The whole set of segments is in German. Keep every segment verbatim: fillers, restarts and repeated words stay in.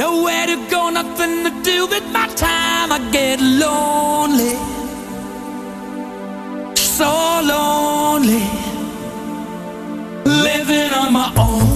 Nowhere to go, nothing to do with my time. I get lonely, so lonely, living on my own.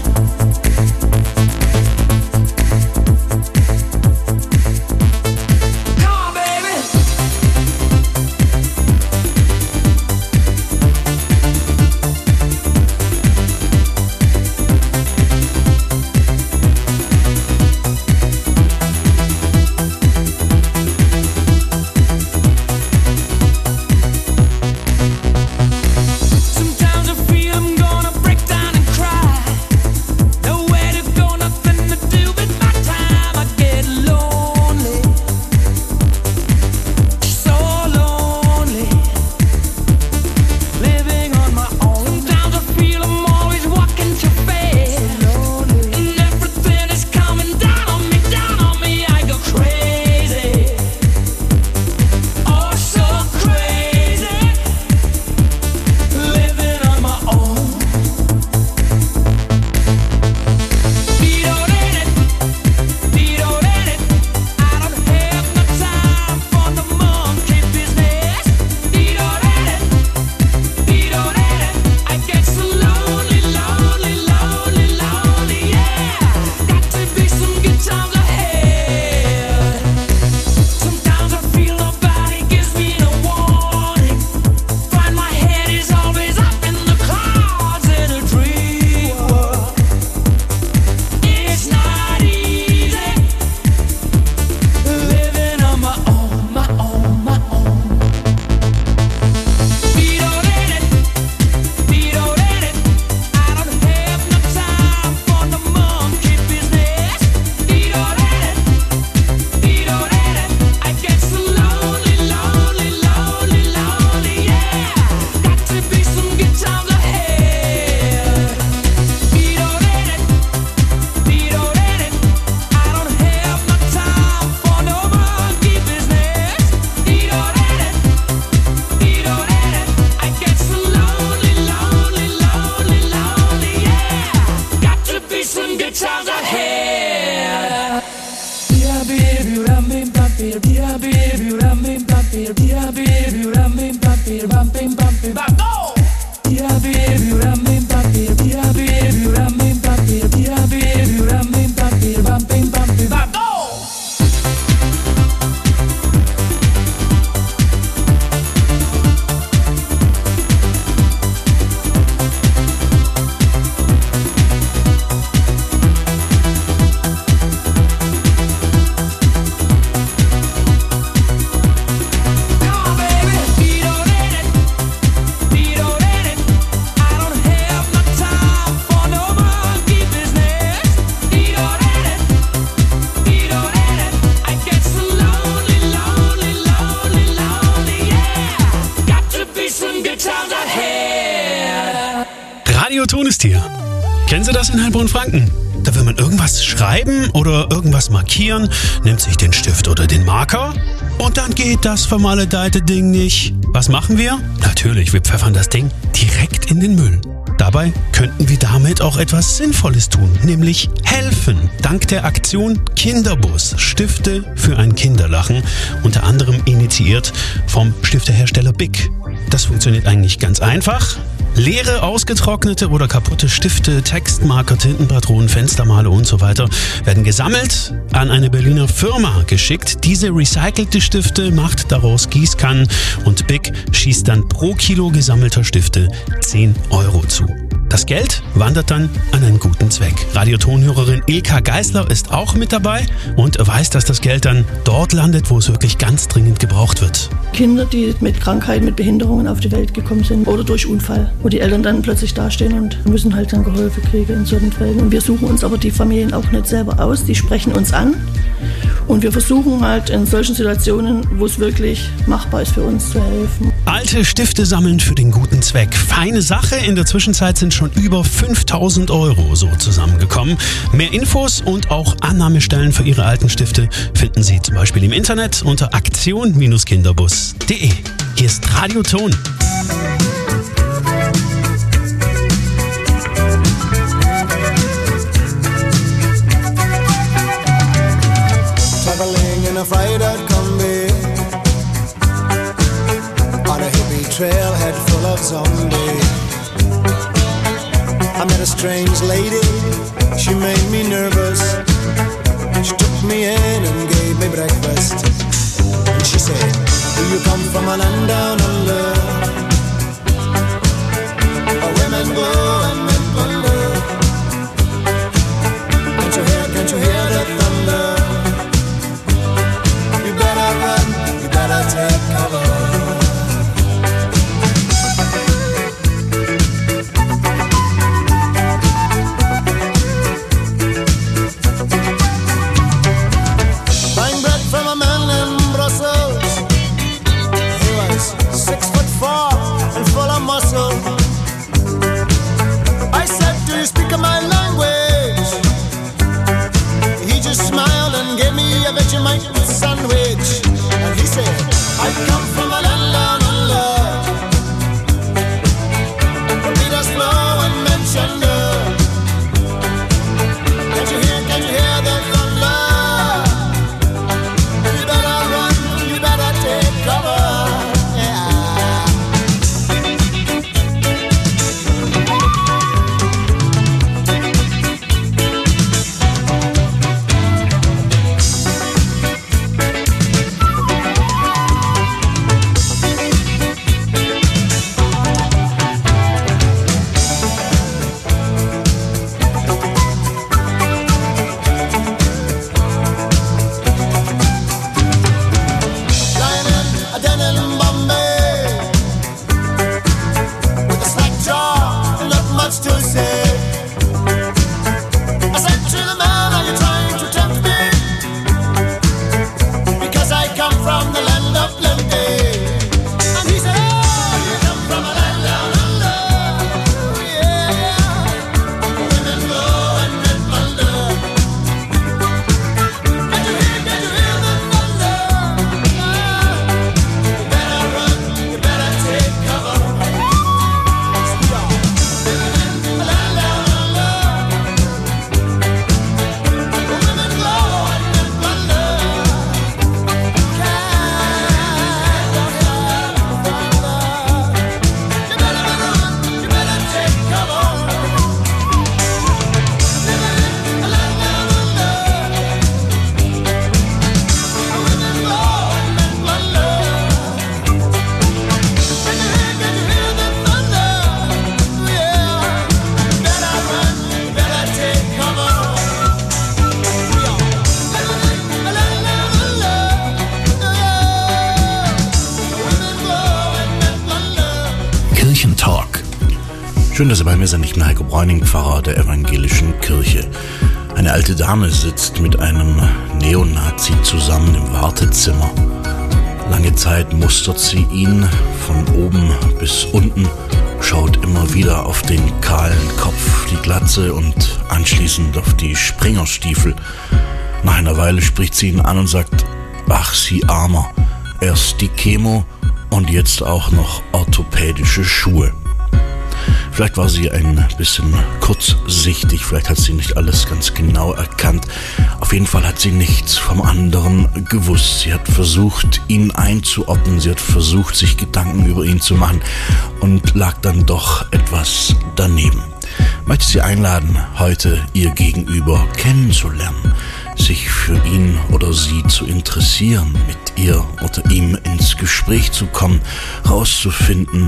Radioton ist hier. Kennen Sie das in Heilbronn-Franken? Da will man irgendwas schreiben oder irgendwas markieren, nimmt sich den Stift oder den Marker und dann geht das vermaledeite Ding nicht. Was machen wir? Natürlich, wir pfeffern das Ding direkt in den Müll. Dabei könnten wir damit auch etwas Sinnvolles tun, nämlich helfen. Dank der Aktion Kinderbus, Stifte für ein Kinderlachen, unter anderem initiiert vom Stiftehersteller Bic. Das funktioniert eigentlich ganz einfach. Leere, ausgetrocknete oder kaputte Stifte, Textmarker, Tintenpatronen, Fenstermale und so weiter werden gesammelt, an eine Berliner Firma geschickt. Diese recycelte Stifte macht daraus Gießkannen und Bic schießt dann pro Kilo gesammelter Stifte zehn Euro zu. Das Geld wandert dann an einen guten Zweck. Radiotonhörerin Ilka Geisler ist auch mit dabei und weiß, dass das Geld dann dort landet, wo es wirklich ganz dringend gebraucht wird. Kinder, die mit Krankheiten, mit Behinderungen auf die Welt gekommen sind oder durch Unfall, wo die Eltern dann plötzlich dastehen und müssen halt dann geholfen kriegen in solchen Fällen. Und wir suchen uns aber die Familien auch nicht selber aus, die sprechen uns an. Und wir versuchen halt in solchen Situationen, wo es wirklich machbar ist, für uns zu helfen. Alte Stifte sammeln für den guten Zweck. Feine Sache. In der Zwischenzeit sind schon über fünftausend Euro so zusammengekommen. Mehr Infos und auch Annahmestellen für Ihre alten Stifte finden Sie zum Beispiel im Internet unter aktion Kinderbus punkt de. Hier ist Radioton. I met a strange lady, she made me nervous. She took me in and gave me breakfast. And she said, do you come from a land down under? Where women go and men wonder. Can't you hear, can't you hear the thunder? You better run, you better take cover. Sandwich, and he said, I come from a land down under. Beat us low and mention the. Can't you hear, can't you hear the thunder? You better run, you better take cover. Schön, dass ihr bei mir seid. Ich bin Heiko Bräuning, Pfarrer der evangelischen Kirche. Eine alte Dame sitzt mit einem Neonazi zusammen im Wartezimmer. Lange Zeit mustert sie ihn von oben bis unten, schaut immer wieder auf den kahlen Kopf, die Glatze und anschließend auf die Springerstiefel. Nach einer Weile spricht sie ihn an und sagt, ach, sie Armer, erst die Chemo und jetzt auch noch orthopädische Schuhe. Vielleicht war sie ein bisschen kurzsichtig, vielleicht hat sie nicht alles ganz genau erkannt. Auf jeden Fall hat sie nichts vom anderen gewusst. Sie hat versucht, ihn einzuordnen, sie hat versucht, sich Gedanken über ihn zu machen und lag dann doch etwas daneben. Ich möchte Sie einladen, heute Ihr Gegenüber kennenzulernen, sich für ihn oder sie zu interessieren, mit ihr oder ihm ins Gespräch zu kommen, rauszufinden,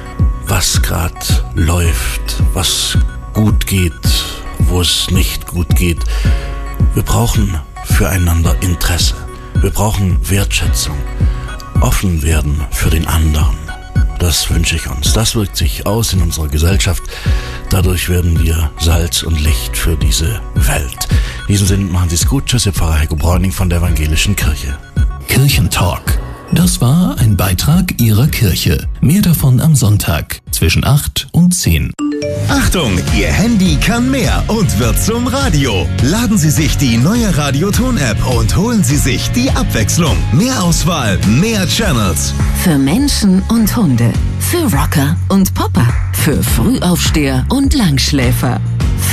was gerade läuft, was gut geht, wo es nicht gut geht. Wir brauchen füreinander Interesse. Wir brauchen Wertschätzung. Offen werden für den anderen. Das wünsche ich uns. Das wirkt sich aus in unserer Gesellschaft. Dadurch werden wir Salz und Licht für diese Welt. In diesem Sinne machen Sie es gut. Tschüss, Ihr Pfarrer Heiko Bräuning von der evangelischen Kirche. Kirchentalk. Das war ein Beitrag Ihrer Kirche. Mehr davon am Sonntag zwischen acht und zehn. Achtung, Ihr Handy kann mehr und wird zum Radio. Laden Sie sich die neue Radioton-App und holen Sie sich die Abwechslung. Mehr Auswahl, mehr Channels. Für Menschen und Hunde. Für Rocker und Popper. Für Frühaufsteher und Langschläfer.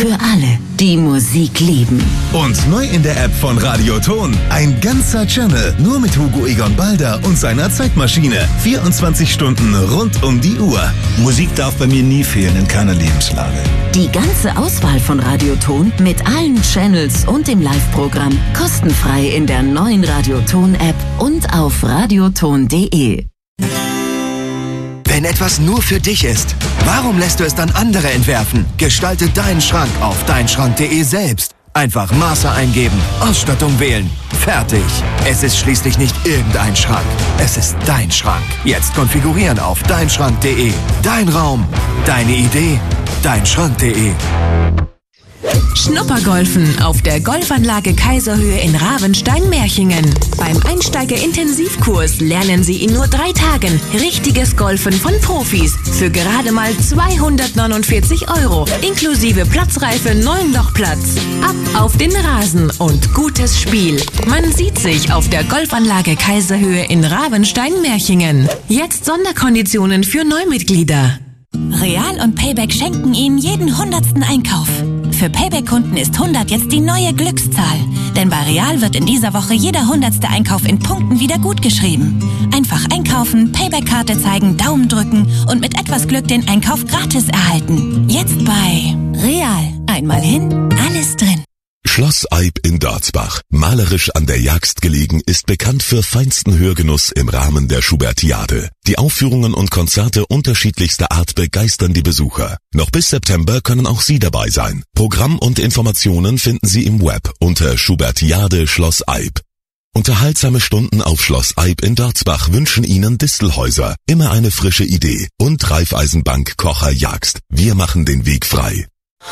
Für alle, die Musik lieben. Und neu in der App von Radioton. Ein ganzer Channel. Nur mit Hugo Egon Balder und seiner Zeitmaschine. vierundzwanzig Stunden rund um die Uhr. Musik darf bei mir nie fehlen, in keiner Lebenslage. Die ganze Auswahl von Radioton mit allen Channels und dem Live-Programm kostenfrei in der neuen Radioton-App und auf radioton punkt de. Wenn etwas nur für dich ist, warum lässt du es dann andere entwerfen? Gestalte deinen Schrank auf dein schrank punkt de selbst. Einfach Maße eingeben, Ausstattung wählen. Fertig. Es ist schließlich nicht irgendein Schrank. Es ist dein Schrank. Jetzt konfigurieren auf dein schrank punkt de. Dein Raum, deine Idee, dein schrank punkt de. Schnuppergolfen auf der Golfanlage Kaiserhöhe in Ravenstein-Merchingen. Beim Einsteiger-Intensivkurs lernen Sie in nur drei Tagen richtiges Golfen von Profis für gerade mal zweihundertneunundvierzig Euro, inklusive Platzreife neun Lochplatz. Ab auf den Rasen und gutes Spiel. Man sieht sich auf der Golfanlage Kaiserhöhe in Ravenstein-Merchingen. Jetzt Sonderkonditionen für Neumitglieder. Real und Payback schenken Ihnen jeden hundertsten Einkauf. Für Payback-Kunden ist hundert jetzt die neue Glückszahl. Denn bei Real wird in dieser Woche jeder hundertste Einkauf in Punkten wieder gutgeschrieben. Einfach einkaufen, Payback-Karte zeigen, Daumen drücken und mit etwas Glück den Einkauf gratis erhalten. Jetzt bei Real. Einmal hin, alles drin. Schloss Eib in Dörzbach, malerisch an der Jagst gelegen, ist bekannt für feinsten Hörgenuss im Rahmen der Schubertiade. Die Aufführungen und Konzerte unterschiedlichster Art begeistern die Besucher. Noch bis September können auch Sie dabei sein. Programm und Informationen finden Sie im Web unter Schubertiade Schloss Eib. Unterhaltsame Stunden auf Schloss Eib in Dörzbach wünschen Ihnen Distelhäuser. Immer eine frische Idee. Und Raiffeisenbank Kocher Jagst. Wir machen den Weg frei.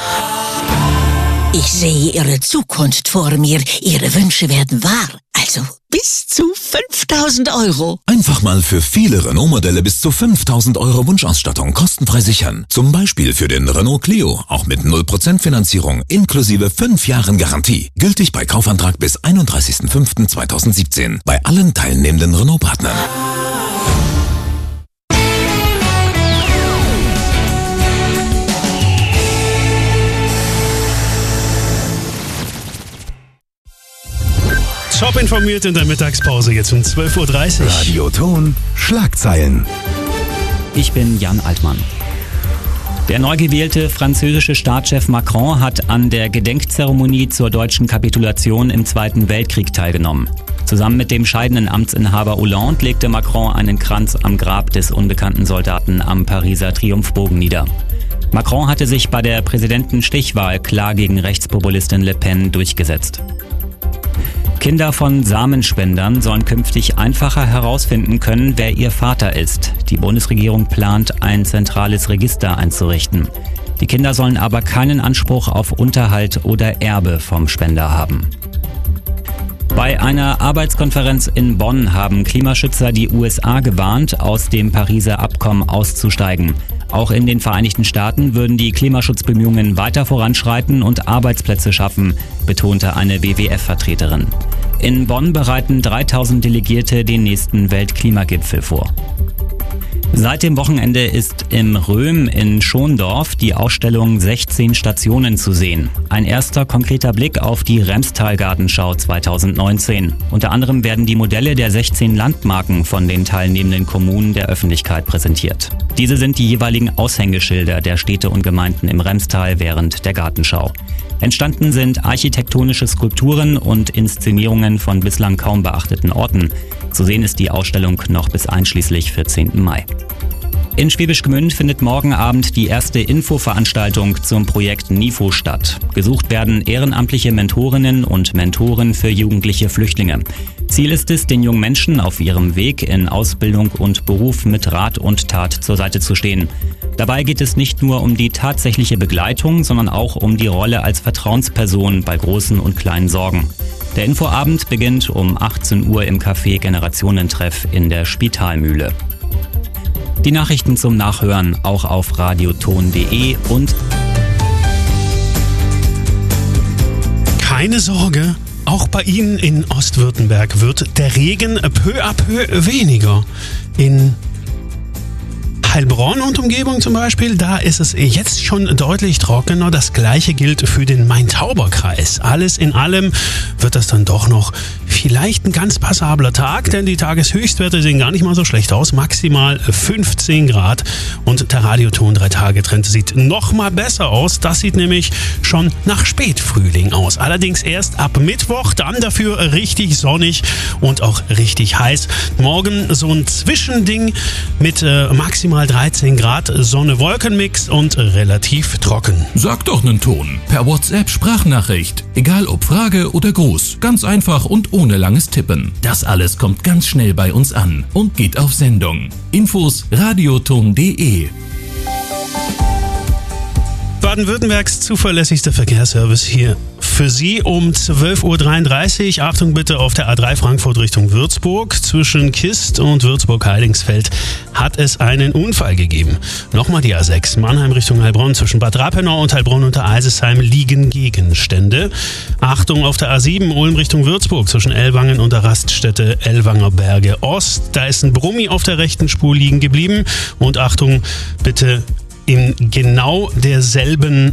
Ich sehe Ihre Zukunft vor mir. Ihre Wünsche werden wahr. Also bis zu fünftausend Euro. Einfach mal für viele Renault-Modelle bis zu fünftausend Euro Wunschausstattung kostenfrei sichern. Zum Beispiel für den Renault Clio, auch mit null Prozent Finanzierung, inklusive fünf Jahren Garantie. Gültig bei Kaufantrag bis einunddreißigsten fünften zweitausendsiebzehn. Bei allen teilnehmenden Renault-Partnern. Top informiert in der Mittagspause, jetzt um zwölf Uhr dreißig. Radioton Schlagzeilen. Ich bin Jan Altmann. Der neu gewählte französische Staatschef Macron hat an der Gedenkzeremonie zur deutschen Kapitulation im Zweiten Weltkrieg teilgenommen. Zusammen mit dem scheidenden Amtsinhaber Hollande legte Macron einen Kranz am Grab des unbekannten Soldaten am Pariser Triumphbogen nieder. Macron hatte sich bei der Präsidentenstichwahl klar gegen Rechtspopulistin Le Pen durchgesetzt. Kinder von Samenspendern sollen künftig einfacher herausfinden können, wer ihr Vater ist. Die Bundesregierung plant, ein zentrales Register einzurichten. Die Kinder sollen aber keinen Anspruch auf Unterhalt oder Erbe vom Spender haben. Bei einer Arbeitskonferenz in Bonn haben Klimaschützer die U S A gewarnt, aus dem Pariser Abkommen auszusteigen. Auch in den Vereinigten Staaten würden die Klimaschutzbemühungen weiter voranschreiten und Arbeitsplätze schaffen, betonte eine W W F-Vertreterin. In Bonn bereiten dreitausend Delegierte den nächsten Weltklimagipfel vor. Seit dem Wochenende ist im Röhm in Schondorf die Ausstellung sechzehn Stationen zu sehen. Ein erster konkreter Blick auf die Remstal-Gartenschau zweitausendneunzehn. Unter anderem werden die Modelle der sechzehn Landmarken von den teilnehmenden Kommunen der Öffentlichkeit präsentiert. Diese sind die jeweiligen Aushängeschilder der Städte und Gemeinden im Remstal während der Gartenschau. Entstanden sind architektonische Skulpturen und Inszenierungen von bislang kaum beachteten Orten. Zu sehen ist die Ausstellung noch bis einschließlich vierzehnten Mai. In Schwäbisch Gmünd findet morgen Abend die erste Infoveranstaltung zum Projekt NIFO statt. Gesucht werden ehrenamtliche Mentorinnen und Mentoren für jugendliche Flüchtlinge. Ziel ist es, den jungen Menschen auf ihrem Weg in Ausbildung und Beruf mit Rat und Tat zur Seite zu stehen. Dabei geht es nicht nur um die tatsächliche Begleitung, sondern auch um die Rolle als Vertrauensperson bei großen und kleinen Sorgen. Der Infoabend beginnt um achtzehn Uhr im Café Generationentreff in der Spitalmühle. Die Nachrichten zum Nachhören auch auf radioton punkt de und keine Sorge, auch bei Ihnen in Ostwürttemberg wird der Regen peu à peu weniger. In Heilbronn und Umgebung zum Beispiel, da ist es jetzt schon deutlich trockener. Das gleiche gilt für den Main-Tauber-Kreis. Alles in allem wird das dann doch noch vielleicht ein ganz passabler Tag, denn die Tageshöchstwerte sehen gar nicht mal so schlecht aus. Maximal fünfzehn Grad und der Radioton drei Tage Trend sieht noch mal besser aus. Das sieht nämlich schon nach Spätfrühling aus. Allerdings erst ab Mittwoch, dann dafür richtig sonnig und auch richtig heiß. Morgen so ein Zwischending mit äh, maximal dreizehn Grad, Sonne-Wolken-Mix und relativ trocken. Sag doch nen Ton. Per WhatsApp Sprachnachricht. Egal ob Frage oder Gruß. Ganz einfach und ohne langes Tippen. Das alles kommt ganz schnell bei uns an und geht auf Sendung. Infos radioton punkt de. Baden-Württembergs zuverlässigster Verkehrsservice hier für Sie um zwölf Uhr dreiunddreißig. Achtung bitte auf der A drei Frankfurt Richtung Würzburg. Zwischen Kist und Würzburg-Heidingsfeld hat es einen Unfall gegeben. Nochmal die A sechs Mannheim Richtung Heilbronn. Zwischen Bad Rappenau und Heilbronn unter Eisesheim liegen Gegenstände. Achtung auf der A sieben Ulm Richtung Würzburg. Zwischen Ellwangen und der Raststätte Ellwanger Berge Ost. Da ist ein Brummi auf der rechten Spur liegen geblieben. Und Achtung bitte in genau derselben,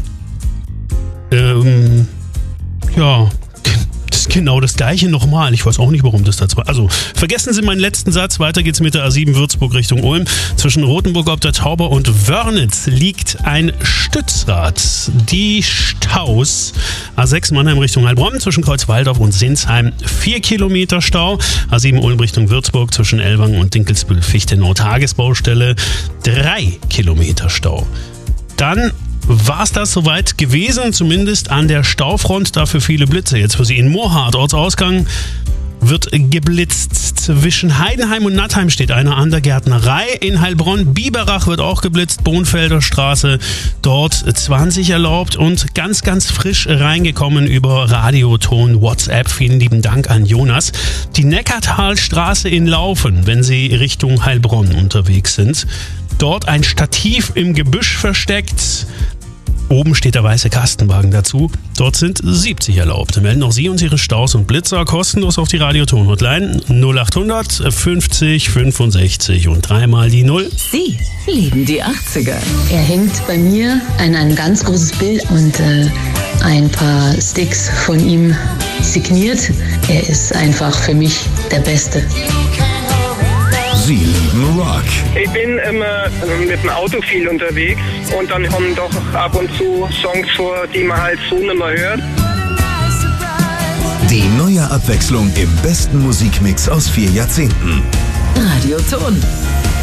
ähm, ja, das ist genau das gleiche nochmal. Ich weiß auch nicht, warum das da zwei. Also, vergessen Sie meinen letzten Satz. Weiter geht's mit der A sieben Würzburg Richtung Ulm. Zwischen Rothenburg ob der Tauber und Wörnitz liegt ein Stützrad. Die Staus. A sechs Mannheim Richtung Heilbronn. Zwischen Kreuzwaldorf und Sinsheim vier Kilometer Stau. A sieben Ulm Richtung Würzburg. Zwischen Ellwangen und Dinkelsbühl-Fichtenau Tagesbaustelle drei Kilometer Stau. Dann war es das soweit gewesen, zumindest an der Staufront, dafür viele Blitze. Jetzt für Sie in Moorhardt, Ortsausgang, wird geblitzt. Zwischen Heidenheim und Nattheim steht einer an der Gärtnerei. In Heilbronn, Biberach wird auch geblitzt, Bohnfelder Straße, dort zwanzig erlaubt und ganz, ganz frisch reingekommen über Radioton WhatsApp. Vielen lieben Dank an Jonas. Die Neckartalstraße in Laufen, wenn Sie Richtung Heilbronn unterwegs sind. Dort ein Stativ im Gebüsch versteckt. Oben steht der weiße Kastenwagen dazu. Dort sind siebzig erlaubt. Melden auch Sie uns Ihre Staus und Blitzer kostenlos auf die Radioton-Hotline null achthundert fünfzig fünfundsechzig und dreimal die Null. Sie lieben die achtziger. Er hängt bei mir an ein ganz großes Bild und äh, ein paar Sticks von ihm signiert. Er ist einfach für mich der Beste. Sie lieben Rock. Ich bin immer mit dem Auto viel unterwegs und dann kommen doch ab und zu Songs vor, die man halt so nicht mehr hört. Die neue Abwechslung im besten Musikmix aus vier Jahrzehnten. Radioton.